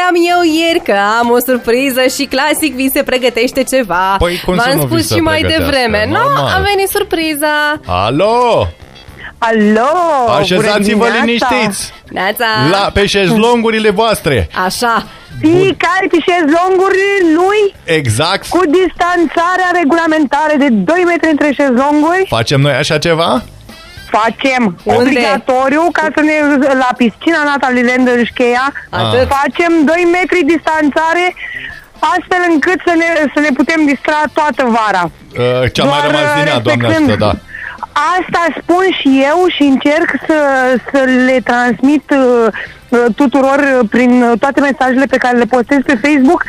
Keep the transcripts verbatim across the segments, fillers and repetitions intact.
ziceam eu ieri că am o surpriză și clasic vi se pregătește ceva. Păi, cum V-am spus și mai devreme. Nu, a venit surpriza. Alo! Alo! Așezați-vă liniștiți! Neața! La, pe șezlongurile voastre! Așa! Fiecare pe șezlongurile lui, exact, cu distanțarea regulamentare de doi metri între șezlonguri. Facem noi așa ceva? Facem. Unde? Obligatoriu, ca să ne, la piscina Natalie Land în Șcheia, facem doi metri distanțare, astfel încât să ne, să ne putem distra toată vara. Uh, ce-a mai rămas din ea, doamne ajută, da. Asta spun și eu și încerc să, să le transmit uh, tuturor prin toate mesajele pe care le postez pe Facebook.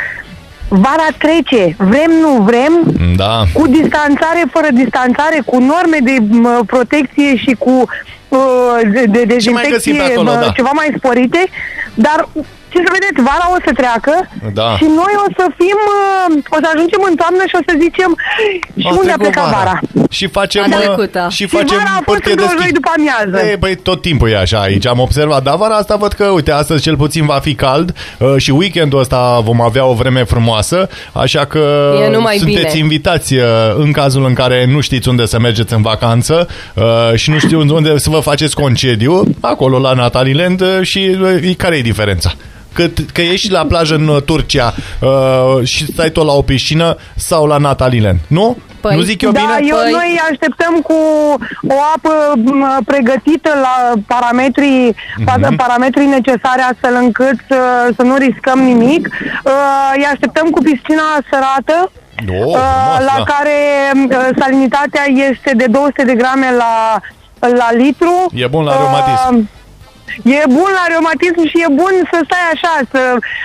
Vara trece, vrem, nu vrem, da. Cu distanțare, fără distanțare, cu norme de uh, protecție și cu uh, de, de dezinfecție acolo, uh, da. ceva mai sporite, dar ce să vedeți, vara o să treacă, da. Și noi o să fim, uh, o să ajungem în toamnă și o să zicem și unde a plecat vara. vara. Și facem uh, și facem vara a fost în douăzeci și doi după amiază. E, băi, tot timpul e așa aici, am observat, dar vara asta văd că, uite, astăzi cel puțin va fi cald uh, și weekendul ăsta vom avea o vreme frumoasă, așa că sunteți bine. invitați uh, în cazul în care nu știți unde să mergeți în vacanță uh, și nu știu unde să vă faceți concediu, acolo la Natalie Land uh, și uh, care e diferența? Că, că ești la plajă în Turcia uh, și stai tot la o piscină sau la Natalie Land, nu? Păi, nu zic eu da, bine? Eu, păi... noi așteptăm cu o apă pregătită la parametrii, mm-hmm. parametrii necesare astfel încât să, să nu riscăm nimic. Uh, îi așteptăm cu piscina sărată, oh, uh, la da. care uh, salinitatea este de două sute de grame la, la litru. E bun la reumatism. Uh, E bun la reumatism și e bun să stai așa, să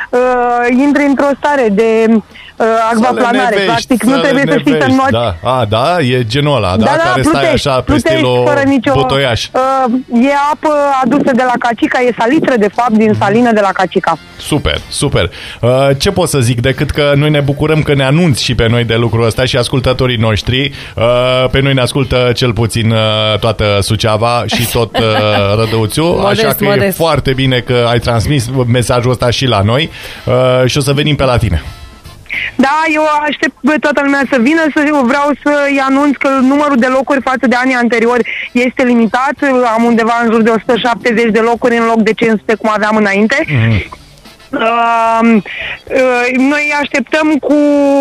uh, intri într-o stare de uh, acvaplanare. Practic, nu trebuie să știi să înnoți. Da. A, da, e genul ăla, da? Da, da, care plutești, stai așa pe plutești stilul fără nicio, butoiaș. Uh, e apă adusă de la Cacica, e salitră, de fapt, din salină de la Cacica. Super, super. Uh, ce pot să zic decât că noi ne bucurăm că ne anunți și pe noi de lucrul ăsta și ascultătorii noștri. Uh, pe noi ne ascultă cel puțin uh, toată Suceava și tot uh, Rădăuțiu, modest, așa că modest. e foarte bine că ai transmis mesajul ăsta și la noi uh, și o să venim pe la tine. Da, eu aștept pe toată lumea să vină, să vreau să-i anunț că numărul de locuri față de anii anteriori este limitat. Am undeva în jur de o sută șaptezeci de locuri în loc de cinci sute cum aveam înainte. Mm-hmm. Uh, uh, noi așteptăm cu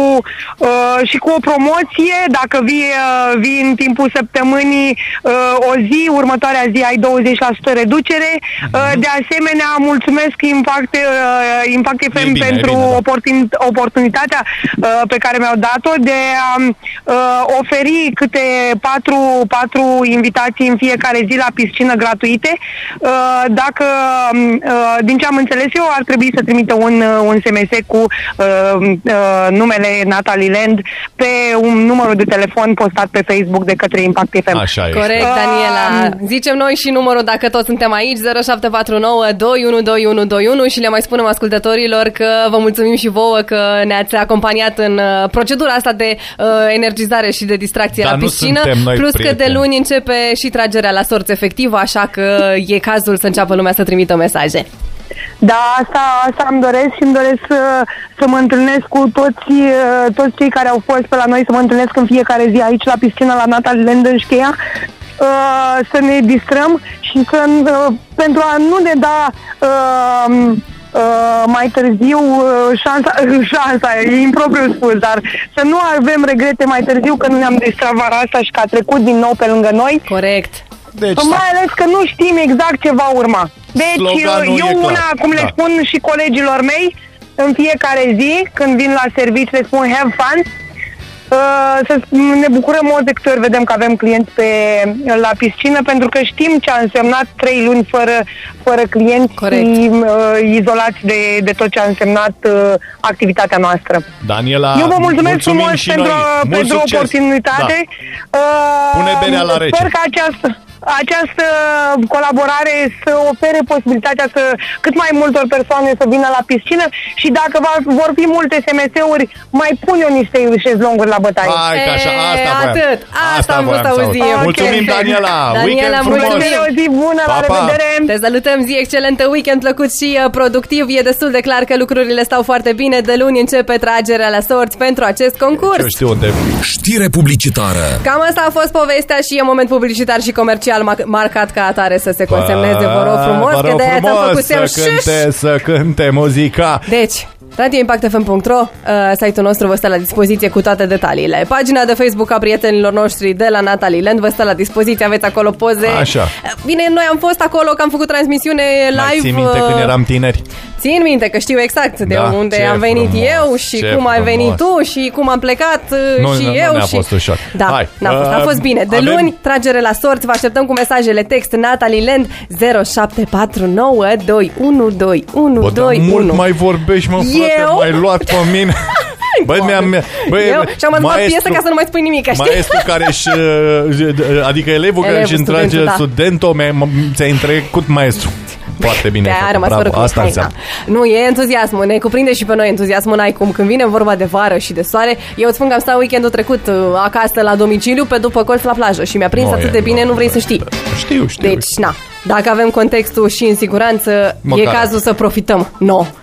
uh, și cu o promoție. Dacă vii, uh, vii în timpul săptămânii uh, o zi, următoarea zi ai douăzeci la sută reducere. uh, De asemenea, mulțumesc Impact, uh, Impact F M bine, pentru bine, da. oportun, oportunitatea uh, pe care mi-au dat-o de a uh, oferi câte patru, patru invitații în fiecare zi la piscină gratuite. uh, Dacă uh, din ce am înțeles eu, ar trebui să trimite un, un S M S cu uh, uh, numele Natalie Land pe un număr de telefon postat pe Facebook de către Impact F M. Așa e. Corect, Daniela. Uh, Zicem noi și numărul dacă toți suntem aici, zero șapte patru nouă doi unu doi unu doi unu, și le mai spunem ascultătorilor că vă mulțumim și vouă că ne-ați acompaniat în uh, procedura asta de uh, energizare și de distracție Dar la piscină. Plus prieteni. că de luni începe și tragerea la sorți efectivă, așa că e cazul să înceapă lumea să trimită mesaje. Da, asta, asta îmi doresc și îmi doresc să, să mă întâlnesc cu toți, toți cei care au fost pe la noi, să mă întâlnesc în fiecare zi aici la piscină la Natalie Land în Șcheia, să ne distrăm și să, pentru a nu ne da uh, uh, mai târziu uh, șansa, șansa, e impropriu spus, dar să nu avem regrete mai târziu că nu ne-am distrat vara asta și că a trecut din nou pe lângă noi. Corect. Deci, mai ales că nu știm exact ce va urma. Deci eu una, cum le spun și colegilor mei, în fiecare zi, când vin la serviciu, le spun have fun, uh, să ne bucurăm ori de câte ori vedem că avem clienți pe, la piscină, pentru că știm ce a însemnat trei luni fără, fără clienți și uh, izolați de, de tot ce a însemnat uh, activitatea noastră. Daniela, eu vă mulțumesc frumos pentru, pentru oportunitate. Da. Uh, Pune berea la rece. Sper că această... această colaborare să ofere posibilitatea să cât mai multor persoane să vină la piscină și dacă va, vor fi multe S M S-uri, mai pun eu niște șezlonguri la bătaie. Hai că așa, asta e, voiam. atât. Asta, asta am vrut să auzim. Okay. Mulțumim, Daniela! Daniela, Weekend frumos! mulțumim! O zi bună, Pa, la pa. revedere! Te salutăm, zi excelentă, weekend plăcut și uh, productiv. E destul de clar că lucrurile stau foarte bine. De luni începe tragerea la sorți pentru acest concurs. Eu știu unde. Știre publicitară. Cam asta a fost povestea și e moment publicitar și comercial marcat ca atare să se consemneze. Vă rog frumos, Vă că rog de-aia ți-am frumos făcut semn. să cânte, să cânte muzica. Deci, radio impact f m punct r o, uh, site-ul nostru vă stă la dispoziție cu toate detaliile. Pagina de Facebook a prietenilor noștri de la Natalie Land vă stă la dispoziție, aveți acolo poze. Așa. Bine, noi am fost acolo, că am făcut transmisiune live. Mai ții minte uh, când eram tineri? Țin minte că știu exact de Da, unde ce am venit frumos, eu și ce cum ai frumos. venit tu și cum am plecat uh, Nu, și nu, eu. nu ne-a și... fost ușor. Da, Hai, n-a fost, a uh, fost bine. De avem- luni, tragere la sorți, vă așteptăm cu mesajele text Natalie Land zero șapte patru nouă doi unu doi unu Bă, dar doi unu. mult mai vorbești, mă, frate, Eu? m-ai luat pe mine. Băi, mi-am... Băi, Eu și-am adus piesă ca să nu mai spui nimic, știi? Maestru care își... Adică elevul care Elevul, își întrage studentul, da. studentul, ți-ai trecut maestru. Foarte bine. De-aia a făcut, rămas bravo, fără cu asta haina. înseamnă. Nu, e entuziasmul, ne cuprinde și pe noi entuziasmul, n-ai cum. Când vine vorba de vară și de soare, eu îți spun că am stat weekendul trecut uh, acasă la domiciliu, pe după colț la plajă și mi-a prins Nu atât e, de bine, nu, nu vrei să știi. Știu, știu. Deci, na, dacă avem contextul și în siguranță, Măcar e cazul să profităm. No.